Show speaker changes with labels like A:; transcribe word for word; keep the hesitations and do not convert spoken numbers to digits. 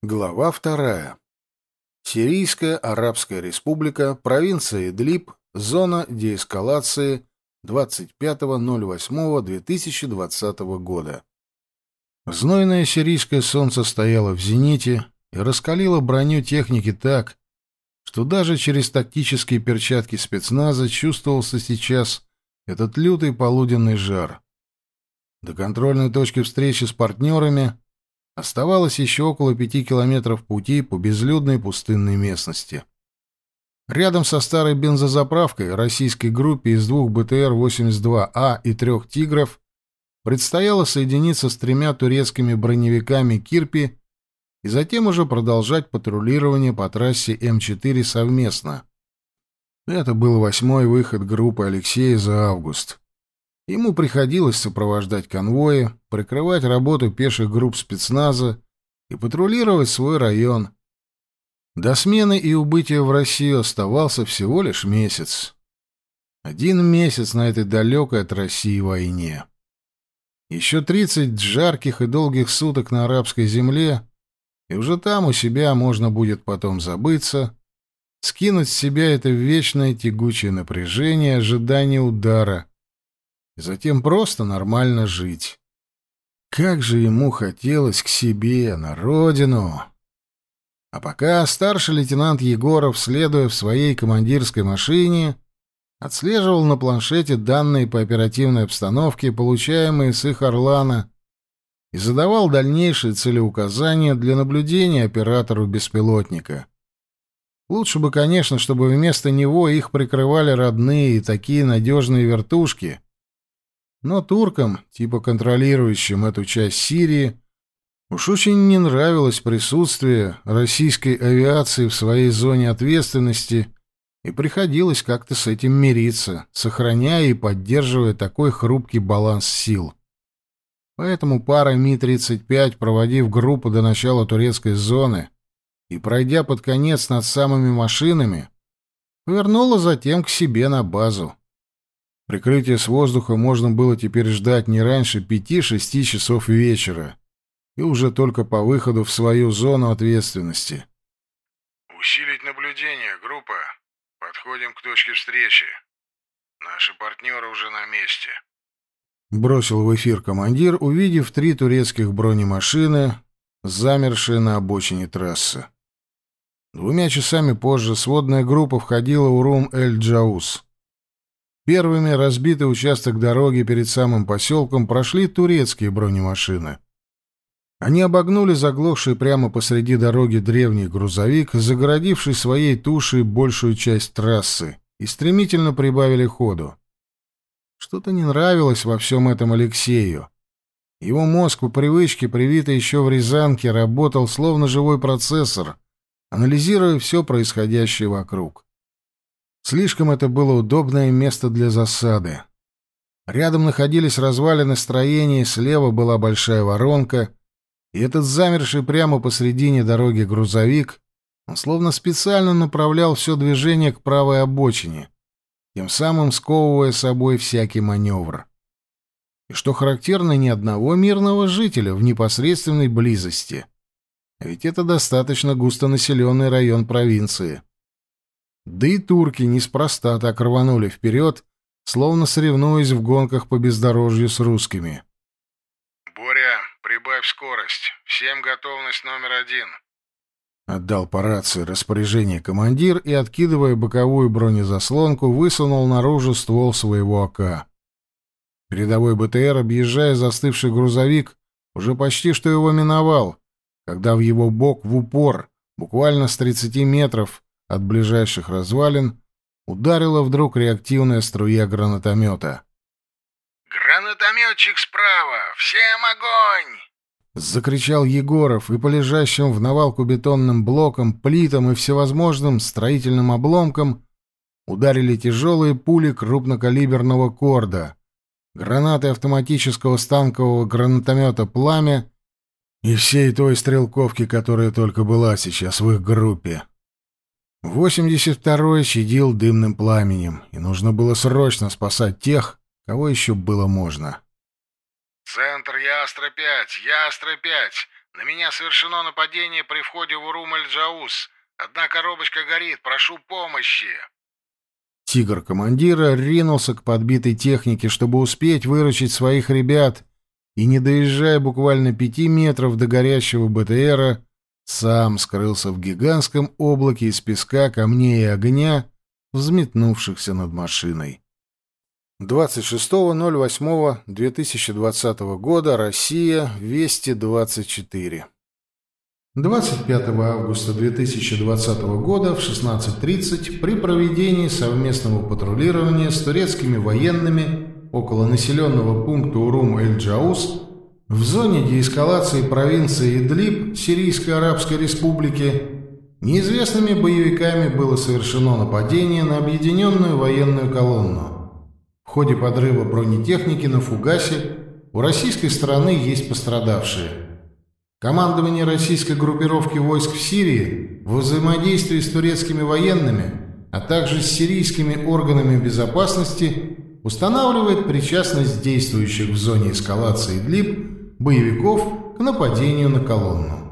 A: Глава вторая. Сирийская Арабская Республика, провинция Идлиб, зона деэскалации, двадцать пятого ноль восьмого две тысячи двадцатого года. Знойное сирийское солнце стояло в зените и раскалило броню техники так, что даже через тактические перчатки спецназа чувствовался сейчас этот лютый полуденный жар. До контрольной точки встречи с партнерами оставалось еще около пяти километров пути по безлюдной пустынной местности. Рядом со старой бензозаправкой российской группе из двух бэ тэ эр восемьдесят два а и трех «Тигров» предстояло соединиться с тремя турецкими броневиками «Кирпи» и затем уже продолжать патрулирование по трассе эм четыре совместно. Это был восьмой выход группы Алексея за август. Ему приходилось сопровождать конвои, прикрывать работу пеших групп спецназа и патрулировать свой район. До смены и убытия в Россию оставался всего лишь месяц. Один месяц на этой далекой от России войне. Еще тридцать жарких и долгих суток на арабской земле, и уже там у себя можно будет потом забыться, скинуть с себя это вечное тягучее напряжение ожидания удара, и затем просто нормально жить. Как же ему хотелось к себе, на родину! А пока старший лейтенант Егоров, следуя в своей командирской машине, отслеживал на планшете данные по оперативной обстановке, получаемые с их «Орлана», и задавал дальнейшие целеуказания для наблюдения оператору беспилотника. Лучше бы, конечно, чтобы вместо него их прикрывали родные и такие надежные вертушки, но туркам, типа контролирующим эту часть Сирии, уж очень не нравилось присутствие российской авиации в своей зоне ответственности, и приходилось как-то с этим мириться, сохраняя и поддерживая такой хрупкий баланс сил. Поэтому пара Ми тридцать пять, проводив группу до начала турецкой зоны и пройдя под конец над самыми машинами, повернула затем к себе на базу. Прикрытие с воздуха можно было теперь ждать не раньше пяти-шести часов вечера, и уже только по выходу в свою зону ответственности.
B: «Усилить наблюдение, группа. Подходим к точке встречи. Наши партнеры уже на месте»,
A: — бросил в эфир командир, увидев три турецких бронемашины, замершие на обочине трассы. Двумя часами позже сводная группа входила в Урум-эль-Джауз. Первыми разбитый участок дороги перед самым поселком прошли турецкие бронемашины. Они обогнули заглохший прямо посреди дороги древний грузовик, загородивший своей тушей большую часть трассы, и стремительно прибавили ходу. Что-то не нравилось во всем этом Алексею. Его мозг, по привычке, привитый еще в Рязанке, работал словно живой процессор, анализируя все происходящее вокруг. Слишком это было удобное место для засады. Рядом находились развалины строений, слева была большая воронка, и этот замерший прямо посредине дороги грузовик, он словно специально направлял все движение к правой обочине, тем самым сковывая собой всякий маневр. И что характерно, ни одного мирного жителя в непосредственной близости. А ведь это достаточно густонаселенный район провинции. Да и турки неспроста так рванули вперед, словно соревнуясь в гонках по бездорожью с русскими.
B: «Боря, прибавь скорость. Всем готовность номер один»,
A: — отдал по рации распоряжение командир и, откидывая боковую бронезаслонку, высунул наружу ствол своего АК. Передовой бэ тэ эр, объезжая застывший грузовик, уже почти что его миновал, когда в его бок в упор, буквально с тридцати метров от ближайших развалин, ударила вдруг реактивная струя гранатомета.
B: «Гранатометчик справа! Всем огонь!»
A: — закричал Егоров, и по лежащим в навалку бетонным блокам, плитам и всевозможным строительным обломкам ударили тяжелые пули крупнокалиберного корда, гранаты автоматического станкового гранатомета «Пламя» и всей той стрелковки, которая только была сейчас в их группе. восемьдесят второй чадил дымным пламенем, и нужно было срочно спасать тех, кого еще было можно.
B: «Центр Ястра пять! Ястра пять! На меня совершено нападение при входе в Урум-эль-Джаус. Одна коробочка горит. Прошу помощи!»
A: Тигр командира ринулся к подбитой технике, чтобы успеть выручить своих ребят, и, не доезжая буквально пяти метров до горящего БТРа, сам скрылся в гигантском облаке из песка, камней и огня, взметнувшихся над машиной. двадцать шестого ноль восьмого две тысячи двадцатого года. Россия. Вести двадцать четыре. двадцать пятого августа две тысячи двадцатого года в шестнадцать тридцать при проведении совместного патрулирования с турецкими военными около населенного пункта Урум-эль-Джаус в зоне деэскалации провинции Идлиб Сирийской Арабской Республики неизвестными боевиками было совершено нападение на объединенную военную колонну. В ходе подрыва бронетехники на фугасе у российской стороны есть пострадавшие. Командование российской группировки войск в Сирии во взаимодействии с турецкими военными, а также с сирийскими органами безопасности устанавливает причастность действующих в зоне эскалации Идлиб боевиков к нападению на колонну.